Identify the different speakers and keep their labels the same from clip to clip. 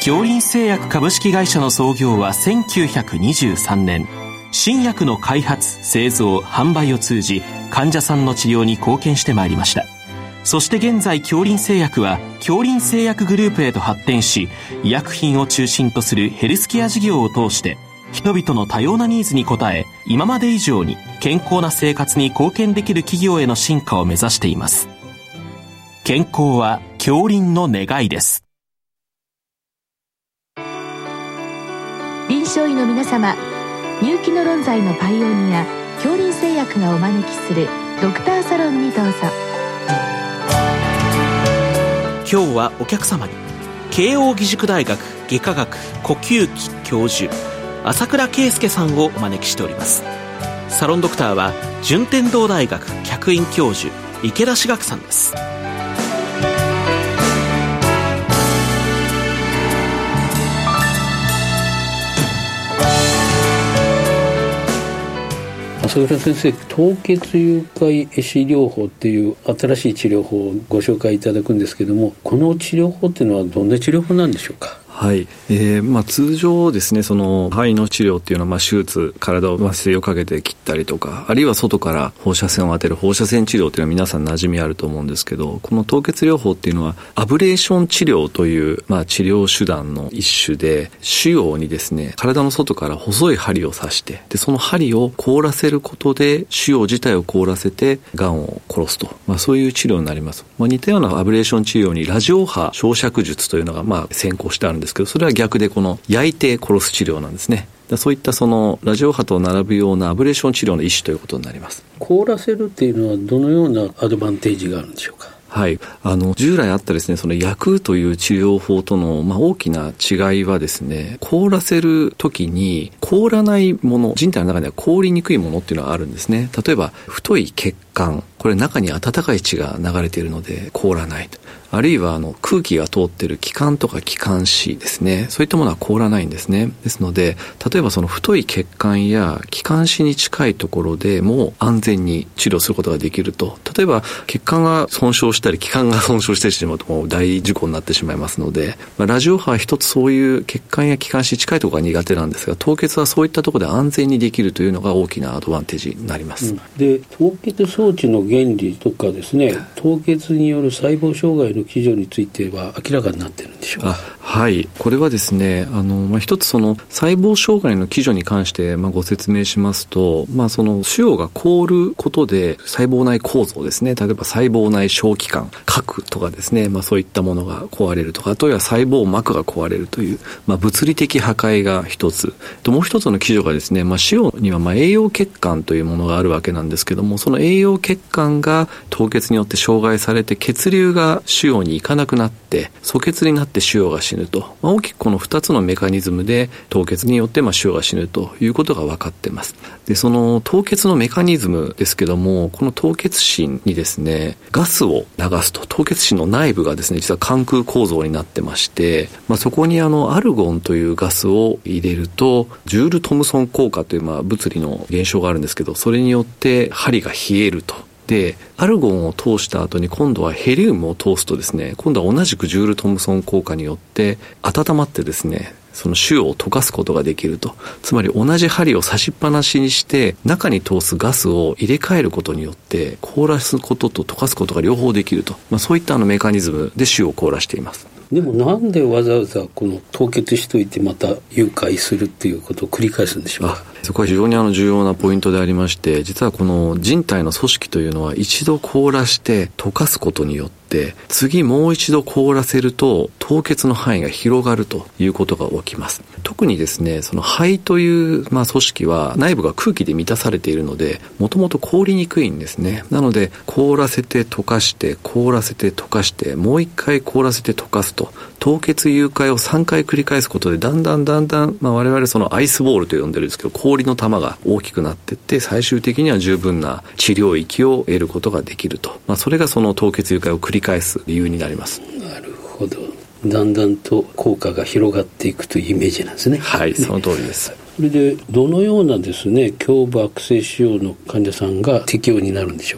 Speaker 1: 杏林製薬株式会社の創業は1923年。新薬の開発、製造、販売を通じ患者さんの治療に貢献してまいりました。そして現在杏林製薬は杏林製薬グループへと発展し、医薬品を中心とするヘルスケア事業を通して人々の多様なニーズに応え、今まで以上に健康な生活に貢献できる企業への進化を目指しています。健康は杏林の願いです。
Speaker 2: 臨床医の皆様、入気の論剤のパイオニア杏林製薬がお招きするドクターサロンにどうぞ。
Speaker 1: 今日はお客様に慶應義塾大学外科学呼吸器教授朝倉圭介さんをお招きしております。サロンドクターは順天堂大学客員教授池田志学さんです。
Speaker 3: 朝倉先生、凍結融解壊死療法っていう新しい治療法をご紹介いただくんですけども、この治療法っていうのはどんな治療法なんでしょうか？
Speaker 4: はい、通常ですね、その肺の治療っていうのは、手術、体を麻酔をかけて切ったりとか、あるいは外から放射線を当てる放射線治療っていうのは皆さん馴染みあると思うんですけど、この凍結療法っていうのはアブレーション治療という、治療手段の一種で、腫瘍にですね、体の外から細い針を刺して、でその針を凍らせることで腫瘍自体を凍らせてがんを殺すと、そういう治療になります。似たようなアブレーション治療にラジオ波焼灼術というのが先行してあるんですけど、それは逆でこの焼いて殺す治療なんですね。そういったそのラジオ波と並ぶようなアブレーション治療の一種ということになります。
Speaker 3: 凍らせるっていうのはどのようなアドバンテージがあるんでしょうか？
Speaker 4: はい、従来あったですね、その焼くという治療法との、大きな違いはですね、凍らせるときに凍らないもの、人体の中には凍りにくいものっていうのはあるんですね。例えば太い血管、これ中に温かい血が流れているので凍らないと。あるいは空気が通っている気管とか気管支ですね、そういったものは凍らないんですね。ですので、例えばその太い血管や気管支に近いところでも安全に治療することができると。例えば血管が損傷したり気管が損傷してしまうともう大事故になってしまいますので、ラジオ波は一つそういう血管や気管支近いところが苦手なんですが、凍結はそういったところで安全にできるというのが大きなアドバンテージになります。
Speaker 3: で、凍結装置の原理とかですね、凍結による細胞障害の基準については明らかになっているんでしょうか？
Speaker 4: はい、これはですね、一つその細胞障害の基準に関して、ご説明しますと、その腫瘍が凍ることで細胞内構造ですね、例えば細胞内小器官、核とかですね、そういったものが壊れるとか、あとは細胞膜が壊れるという、物理的破壊が一つと、もう一つの基準がですね、腫瘍には栄養血管というものがあるわけなんですけども、その栄養血管が凍結によって障害されて血流が腫瘍に行かなくなって阻血になって腫瘍が死ぬと、大きくこの2つのメカニズムで凍結によって腫瘍が死ぬということが分かっています。で、その凍結のメカニズムですけども、この凍結芯にですね、ガスを流すと、凍結芯の内部がですね、実は関空構造になってまして、そこにアルゴンというガスを入れるとジュール・トムソン効果という物理の現象があるんですけど、それによって針が冷えると。で、アルゴンを通した後に今度はヘリウムを通すとですね、今度は同じくジュール・トムソン効果によって温まってですね、その腫瘍を溶かすことができると。つまり同じ針を刺しっぱなしにして中に通すガスを入れ替えることによって凍らすことと溶かすことが両方できると、そういったメカニズムで腫瘍を凍らしています。
Speaker 3: でもなんでわざわざこの凍結しといてまた融解するっていうことを繰り返すんでしょうか？
Speaker 4: そこは非常に重要なポイントでありまして、実はこの人体の組織というのは一度凍らして溶かすことによって次もう一度凍らせると凍結の範囲が広がるということが起きます。特にですね、その肺という組織は内部が空気で満たされているので、もともと凍りにくいんですね。なので凍らせて溶かして凍らせて溶かしてもう一回凍らせて溶かすと、凍結融解を3回繰り返すことでだんだん我々そのアイスボールと呼んでるんですけど、氷の玉が大きくなっていって最終的には十分な治療域を得ることができると、それがその凍結融解を繰り返す理由になります。
Speaker 3: なるほど。だんだんと効果が広がっていくというイメージなんですね。
Speaker 4: はい、その通りです。
Speaker 3: それでどのようなですね、胸部悪性腫瘍の患者さんが適用になるんでしょうか？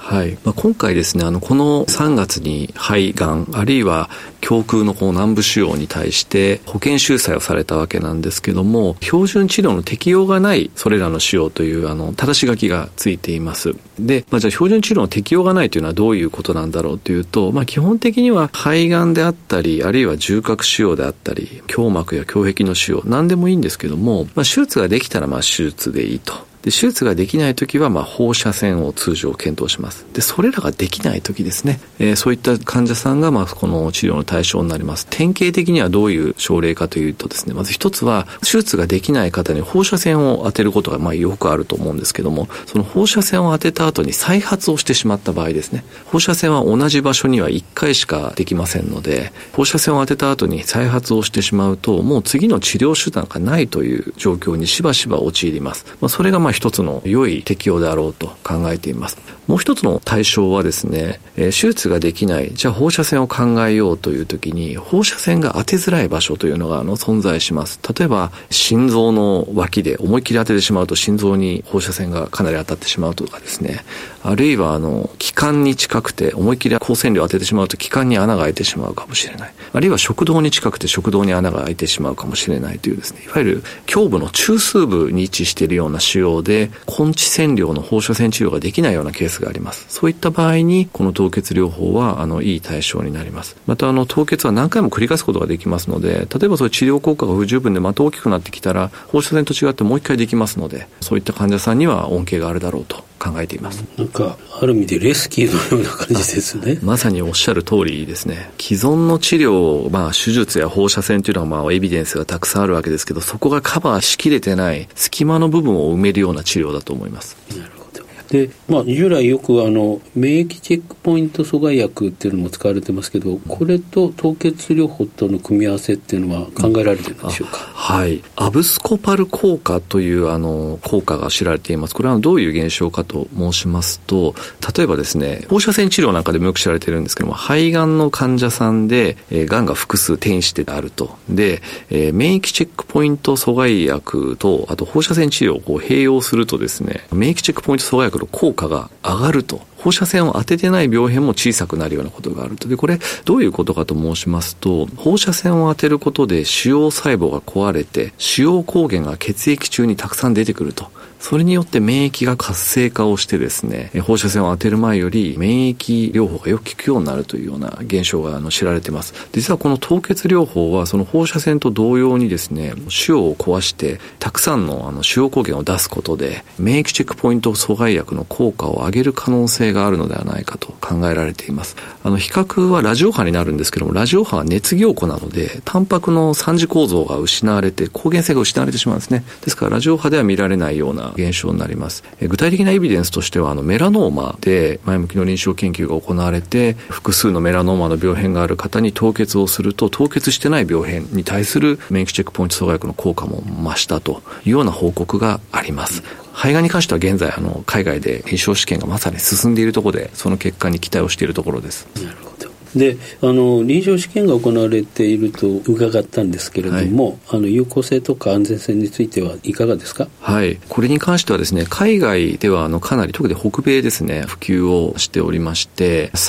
Speaker 4: はい。今回ですね、この3月に肺がん、あるいは胸腔の軟部腫瘍に対して保険収載をされたわけなんですけども、標準治療の適用がないそれらの腫瘍という正し書きがついています。で、じゃあ標準治療の適用がないというのはどういうことなんだろうというと、基本的には肺がんであったり、あるいは縦隔腫瘍であったり、胸膜や胸壁の腫瘍、何でもいいんですけども、手術ができたら手術でいいと。で、手術ができないときは放射線を通常検討します。で、それらができないときですね、そういった患者さんがこの治療の対象になります。典型的にはどういう症例かというとですね、まず一つは手術ができない方に放射線を当てることがよくあると思うんですけども、その放射線を当てた後に再発をしてしまった場合ですね、放射線は同じ場所には1回しかできませんので、放射線を当てた後に再発をしてしまうと、もう次の治療手段がないという状況にしばしば陥ります。それが一つの良い適用であろうと考えています。もう一つの対象はですね、手術ができない、じゃあ放射線を考えようというときに、放射線が当てづらい場所というのが存在します。例えば、心臓の脇で思いっきり当ててしまうと心臓に放射線がかなり当たってしまうとかですね、あるいは気管に近くて思いっきり光線量を当ててしまうと気管に穴が開いてしまうかもしれない。あるいは食道に近くて食道に穴が開いてしまうかもしれないというですね、いわゆる胸部の中枢部に位置しているような腫瘍で、根治線量の放射線治療ができないようなケースがあります。そういった場合にこの凍結療法はいい対象になります。また凍結は何回も繰り返すことができますので、例えばそういう治療効果が不十分でまた大きくなってきたら放射線と違ってもう一回できますので、そういった患者さんには恩恵があるだろうと考えています。
Speaker 3: なんかある意味でレスキューのような感じですね。
Speaker 4: まさにおっしゃる通りですね。既存の治療、手術や放射線というのはエビデンスがたくさんあるわけですけど、そこがカバーしきれてない隙間の部分を埋めるような治療だと思います。
Speaker 3: なるほど。で、従来よく免疫チェックポイント阻害薬っていうのも使われてますけど、これと凍結療法との組み合わせっていうのは考えられているんでしょうか。
Speaker 4: はい。アブスコパル効果という効果が知られています。これはどういう現象かと申しますと、例えばですね、放射線治療なんかでもよく知られているんですけども、肺がんの患者さんで、がんが複数転移してあると。で、免疫チェックポイント阻害薬と、あと放射線治療を併用するとですね、免疫チェックポイント阻害薬の効果が上がると。放射線を当ててない病変も小さくなるようなことがあると。で、これどういうことかと申しますと、放射線を当てることで腫瘍細胞が壊れて、腫瘍抗原が血液中にたくさん出てくると。それによって免疫が活性化をしてですね、放射線を当てる前より免疫療法がよく効くようになるというような現象が知られています。実はこの凍結療法はその放射線と同様にですね、腫瘍を壊してたくさんの腫瘍抗原を出すことで免疫チェックポイント阻害薬の効果を上げる可能性があるのではないかと考えられています。比較はラジオ波になるんですけども、ラジオ波は熱凝固なのでタンパクの3次構造が失われて抗原性が失われてしまうんですね。ですからラジオ波では見られないような現象になります。具体的なエビデンスとしてはメラノーマで前向きの臨床研究が行われて、複数のメラノーマの病変がある方に凍結をすると凍結してない病変に対する免疫チェックポイント阻害薬の効果も増したというような報告があります。肺がんに関しては現在海外で臨床試験がまさに進んでいるところで、その結果に期待をしているところです。
Speaker 3: なるほど。で、臨床試験が行われていると伺ったんですけれども、はい、有効性とか安全性についてはいかがですか？
Speaker 4: はい。これに関してはですね、海外ではかなり、特に北米ですね、普及をしておりまして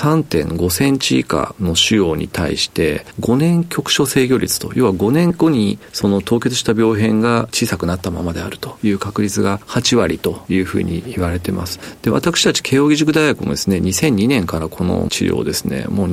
Speaker 4: 、3.5 センチ以下の腫瘍に対して5年局所制御率と、要は5年後にその凍結した病変が小さくなったままであるという確率が8割というふうに言われています。で、私たち慶應義塾大学もですね、2002年からこの治療をですね、もう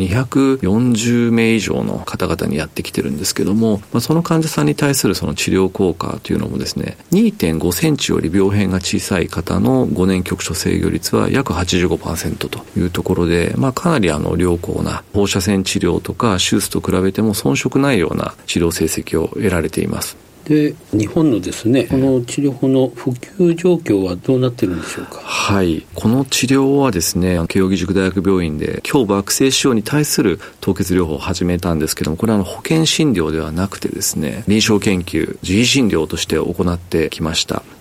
Speaker 4: 240名以上の方々にやってきてるんですけども、その患者さんに対するその治療効果というのもですね、 2.5 センチより病変が小さい方の5年局所制御率は約 85% というところで、かなり良好な放射線治療とか手術と比べても遜色ないような治療成績を得られています。
Speaker 3: で、日本のですね、この治療法の普及状況はどうなっているんでしょうか？
Speaker 4: はい。この治療はですね、慶應義塾大学病院で胸部悪性腫瘍に対する凍結療法を始めたんですけども、これは保険診療ではなくてですね、臨床研究、自費診療として行ってきました。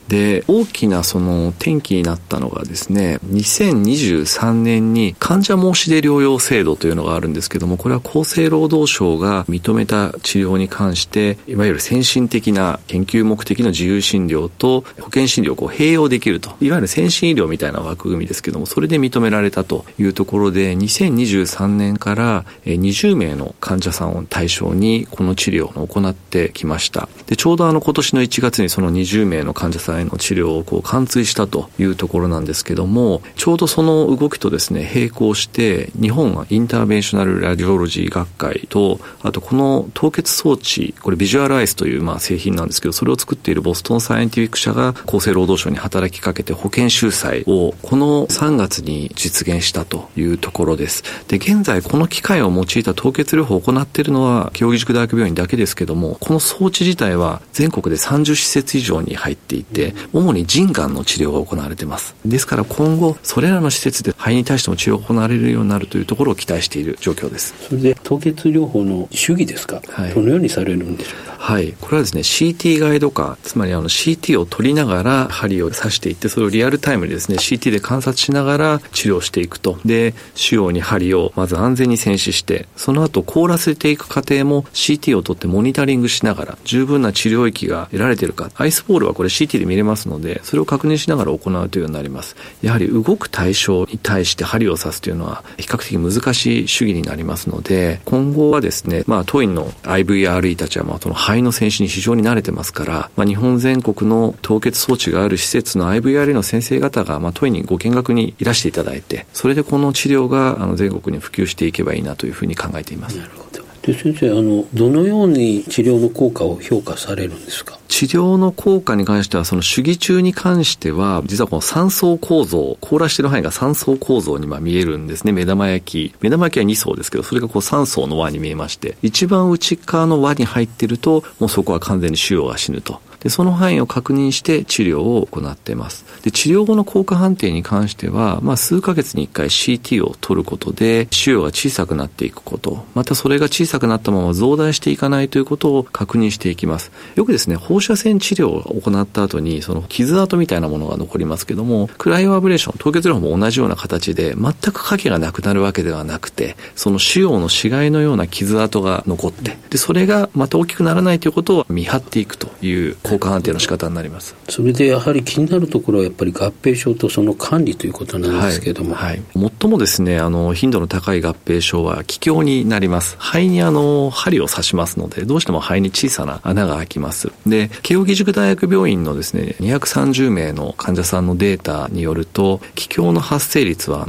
Speaker 4: で、大きなその転機になったのがですね、2023年に患者申し出療養制度というのがあるんですけども、これは厚生労働省が認めた治療に関して、いわゆる先進的な研究目的の自由診療と保険診療を併用できると、いわゆる先進医療みたいな枠組みですけども、それで認められたというところで、2023年から20名の患者さんを対象にこの治療を行ってきました。で、ちょうど今年の1月にその20名の患者さんへの治療を完遂したというところなんですけども、ちょうどその動きとですね、並行して日本はインターベンショナルラジオロジー学会と、あとこの凍結装置、これビジュアルアイスという製品なんですけど、それを作っているボストンサイエンティフィック社が厚生労働省に働きかけて保険収載をこの3月に実現したというところです。で、現在この機械を用いた凍結療法を行っているのは慶應義塾大学病院だけですけども、この装置自体は全国で30施設以上に入っていて、主に腎がんの治療が行われています。ですから今後それらの施設で肺に対しても治療が行われるようになるというところを期待している状況です。
Speaker 3: それで凍結療法の主義ですか、どのようにされるんでしょうか。
Speaker 4: はい、これはですね CT ガイド化、つまりCT を取りながら針を刺していって、それをリアルタイムにですね CT で観察しながら治療していくと。で、腫瘍に針をまず安全に潜視して、その後凍らせていく過程も CT を取ってモニタリングしながら十分な治療液が得られているか、アイスボールはこれ CT で見れますので、それを確認しながら行うというようになります。やはり動く対象に対して針を刺すというのは比較的難しい手技になりますので、今後はですね、当院の IVRE たちはその肺の潜視に非常に慣れてますから、日本全国の凍結装置がある施設の IVRE の先生方が当院にご見学にいらしていただいて、それでこの治療が全国に普及していけばいいなというふうに考えています。
Speaker 3: なるほど。で、先生、どのように治療の効果を評価されるんですか。
Speaker 4: 治療の効果に関しては、その手技中に関しては、実はこの3層構造、凍らしている範囲が3層構造に見えるんですね。目玉焼きは2層ですけど、それが3層の輪に見えまして、一番内側の輪に入っていると、もうそこは完全に腫瘍が死ぬと。で、その範囲を確認して治療を行っています。で、治療後の効果判定に関しては、数ヶ月に1回 CT を取ることで、腫瘍が小さくなっていくこと、またそれが小さくなったまま増大していかないということを確認していきます。よくですね、放射線治療を行った後に、その傷跡みたいなものが残りますけども、クライオアブレーション、凍結療法も同じような形で、全く影がなくなるわけではなくて、その腫瘍の死骸のような傷跡が残って、で、それがまた大きくならないということを見張っていくという効果判定の仕方になります。
Speaker 3: それでやはり気になるところはやっぱり合併症とその管理ということなんですけども、
Speaker 4: 最もですね、頻度の高い合併症は気胸になります。肺に針を刺しますので、どうしても肺に小さな穴が開きます。で、慶應義塾大学病院のですね、230名の患者さんのデータによると、気胸の発生率は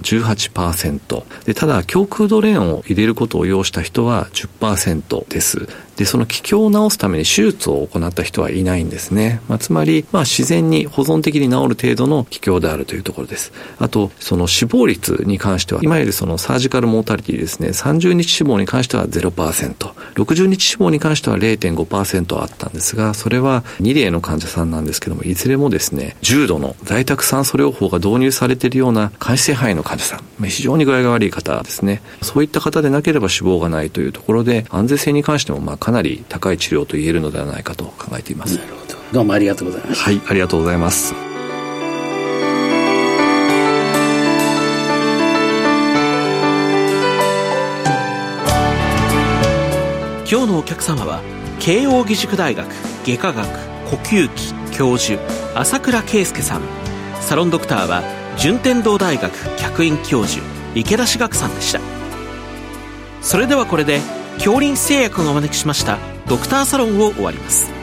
Speaker 4: 18%。で、ただ、胸腔ドレーンを入れることを要した人は 10% です。で、その気胸を治すために手術を行った人はいないんですね。つまり、自然に保存的に治る程度の気胸であるというところです。あと、その死亡率に関しては、いわゆるそのサージカルモータリティですね、30日死亡に関しては 0%、60日死亡に関しては 0.5% あったんですが、それは2例の患者さんなんですけども、いずれもですね、重度の在宅酸素療法が導入されているような間質性肺炎の患者さん、非常に具合が悪い方ですね。そういった方でなければ死亡がないというところで、安全性に関してもかなり高い治療と言えるのではないかと考えています。
Speaker 3: なるほど。どうもありがとうございます。
Speaker 4: はい、ありがとうございます。
Speaker 1: 今日のお客様は慶應義塾大学外科学呼吸器教授朝倉圭介さん、サロンドクターは順天堂大学客員教授池田志学さんでした。それではこれで京林製薬がお招きしましたドクターサロンを終わります。